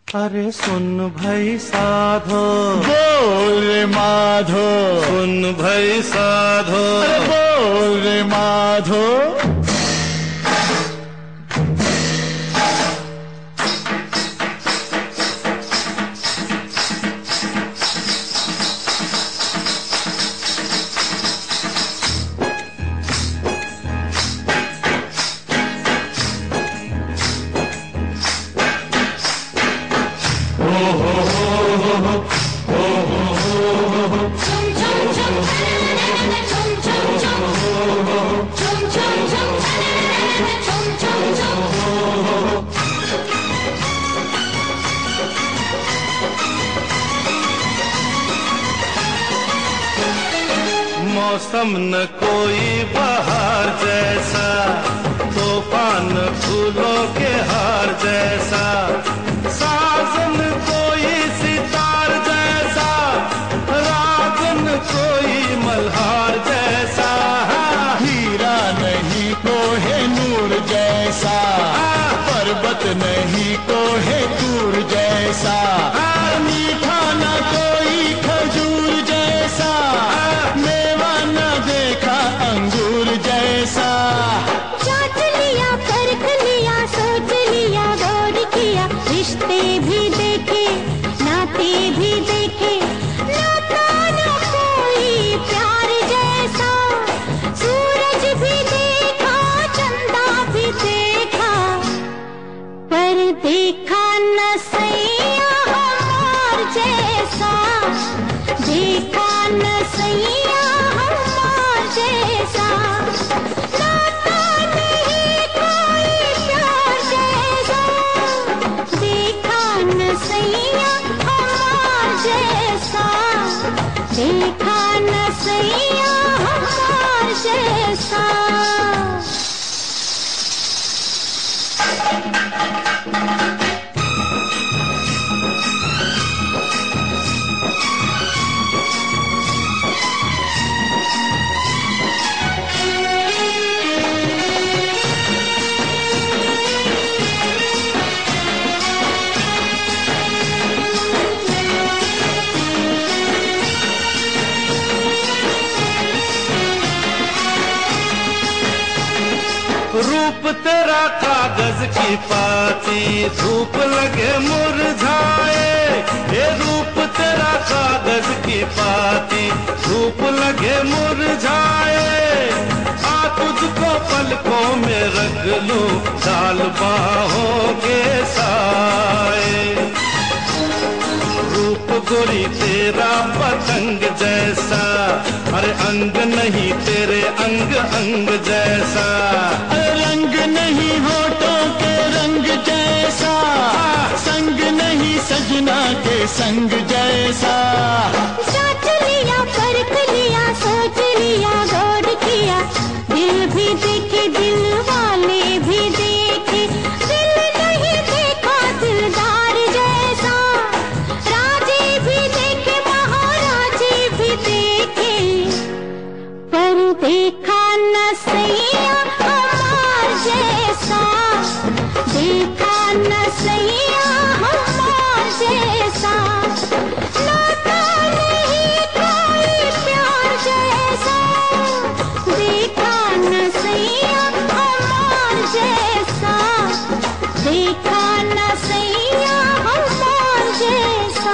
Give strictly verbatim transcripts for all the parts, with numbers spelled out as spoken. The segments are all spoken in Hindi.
अरे सुन भाई साधो, बोल रे माधो, सुन भाई साधो, अरे बोल रे माधो। मौसम न कोई बहार जैसा, तूफान फूलों के हार जैसा, साजन कोई सितार जैसा, रागन कोई मल्हार जैसा, हीरा नहीं कोहे नूर जैसा, पर्वत नहीं कोहे दूर जैसा, मीठा न कोई खजूर जैसा, मेवा न देखा अंगूर जैसा। चाट लिया, परख लिया, सोच लिया, गौर किया, रिश्ते भी देखे, नाते भी देखे, नाता न कोई प्यार जैसा, सूरज भी देखा, चंदा भी देखा, पर देखा न सैया हमार जैसा, देखा न सैया हमार जैसा, नाता नहीं कोई प्यार जैसा, देखा न सैया हमार जैसा, देखा न सैया हमार जैसा। रूप तेरा कागज की पाती, धूप लगे मुरझाए, ये रूप तेरा कागज की पाती, धूप लगे मुरझाए, आ तुझको पलकों में रख लूं, डाल बाहों के साए, रूप गोरी तेरा पतंग जैसा, अरे अंग नहीं तेरे अंग अंग जैसा, रंग नहीं होठों के रंग जैसा, संग नहीं सजना के संग जैसा। चाट लिया, परख लिया, सोच लिया, गौर किया, दिल भी देखे, दिल वाले भी देखे, दिल नहीं देखा दिलदार जैसा, राजे भी देखे, महाराजे भी देखे, पर देखा न सैया हमार जैसा, देखा न सैया हमार जैसा, नाता नहीं कोई प्यार जैसा, देखा न सैया हमार जैसा, देखा न सैया हमार जैसा।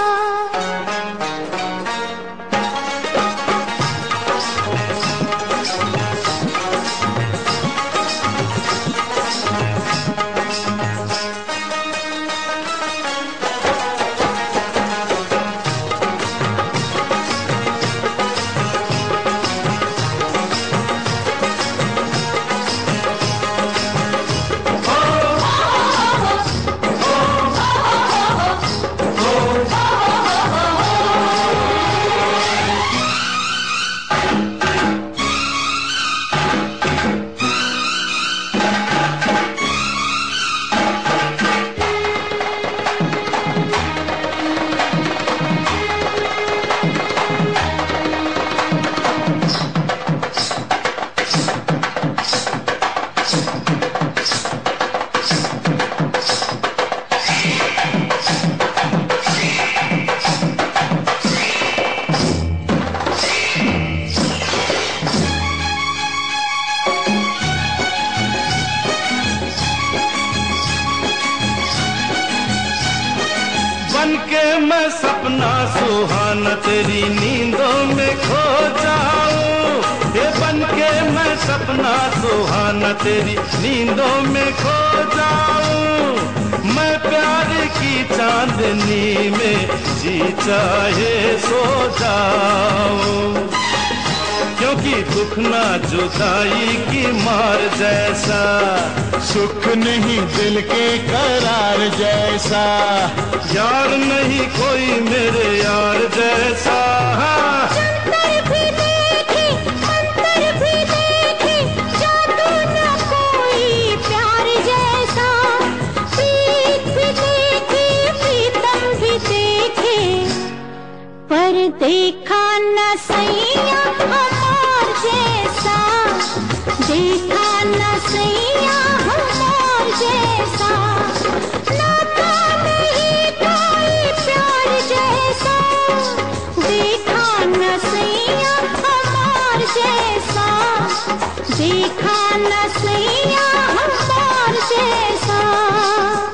सपना सुहाना तेरी नींदों में खो जाऊं, ये बन के मैं सपना सुहाना तेरी नींदों में खो जाऊं। मैं प्यार की चांदनी में जी चाहे सो जाऊं, क्योंकि दुख ना जुदाई की मार जैसा, सुख नहीं दिल के करार जैसा, यार नहीं कोई मेरे यार जैसा। जंतर भी देखे मंतर भी देखे, जादू न कोई प्यार जैसा। प्रीत भी देखे प्रीतम भी देखे, पर देखा न सैया हमार जैसा, देखा न सैया हमार जैसा। नाता नहीं कोई प्यार जैसा, देखा न सैया हमार जैसा, देखा न सैया हमार जैसा।